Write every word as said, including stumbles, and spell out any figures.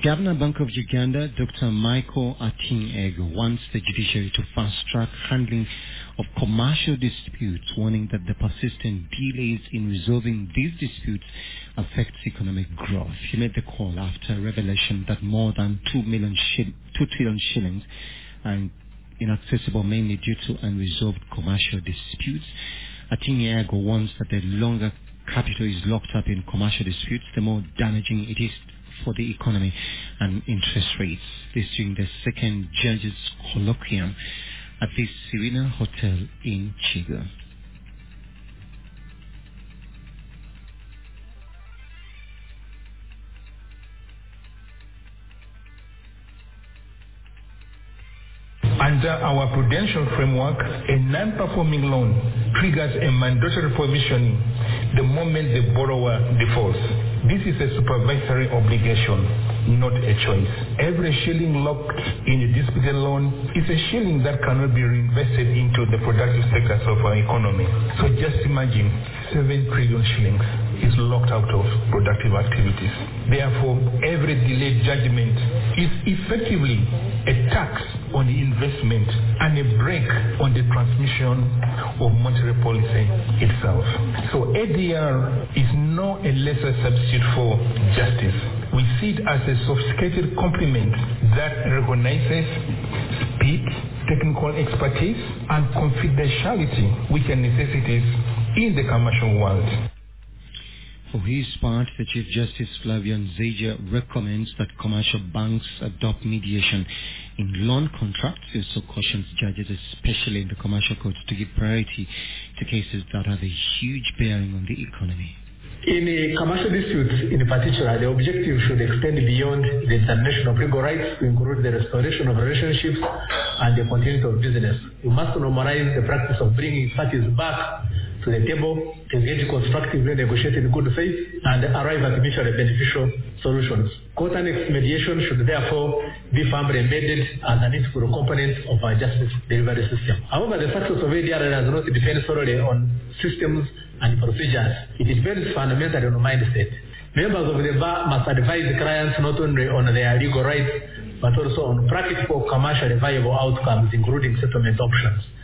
Governor Bank of Uganda, Doctor Michael Ating-Eg, wants the judiciary to fast-track handling of commercial disputes, warning that the persistent delays in resolving these disputes affects economic growth. He made the call after a revelation that more than two million shil- two trillion shillings are inaccessible mainly due to unresolved commercial disputes. Ating-Eg warns that the longer capital is locked up in commercial disputes, the more damaging it is for the economy and interest rates. This during the second judges colloquium at the Serena Hotel in Chiga. Under our prudential framework, a non-performing loan triggers a mandatory provisioning the moment the borrower defaults. This is a supervisory obligation, not a choice. Every shilling locked in a disputed loan is a shilling that cannot be reinvested into the productive sectors of our economy. So just imagine seven trillion shillings is locked out of productive activities. Therefore, every delayed judgment is effectively a tax on the investment and a brake on the transmission of monetary policy itself. So A D R is no a lesser substitute for justice. We see it as a sophisticated complement that recognizes speed, technical expertise, and confidentiality, which are necessities in the commercial world. For his part, the Chief Justice Flavian Nzeja recommends that commercial banks adopt mediation in loan contracts. He also cautions judges, especially in the commercial courts, to give priority to cases that have a huge bearing on the economy. In a commercial disputes, in particular, the objective should extend beyond the determination of legal rights to include the restoration of relationships and the continuity of business. We must normalize the practice of bringing parties back to the table, engage constructively, negotiate in good faith, and arrive at mutually beneficial solutions. Court-annexed mediation should therefore be firmly embedded as an integral component of our justice delivery system. However, the success of A D R does not depend solely on systems and procedures. It depends fundamentally on mindset. Members of the bar must advise the clients not only on their legal rights, but also on practical, commercially viable outcomes, including settlement options.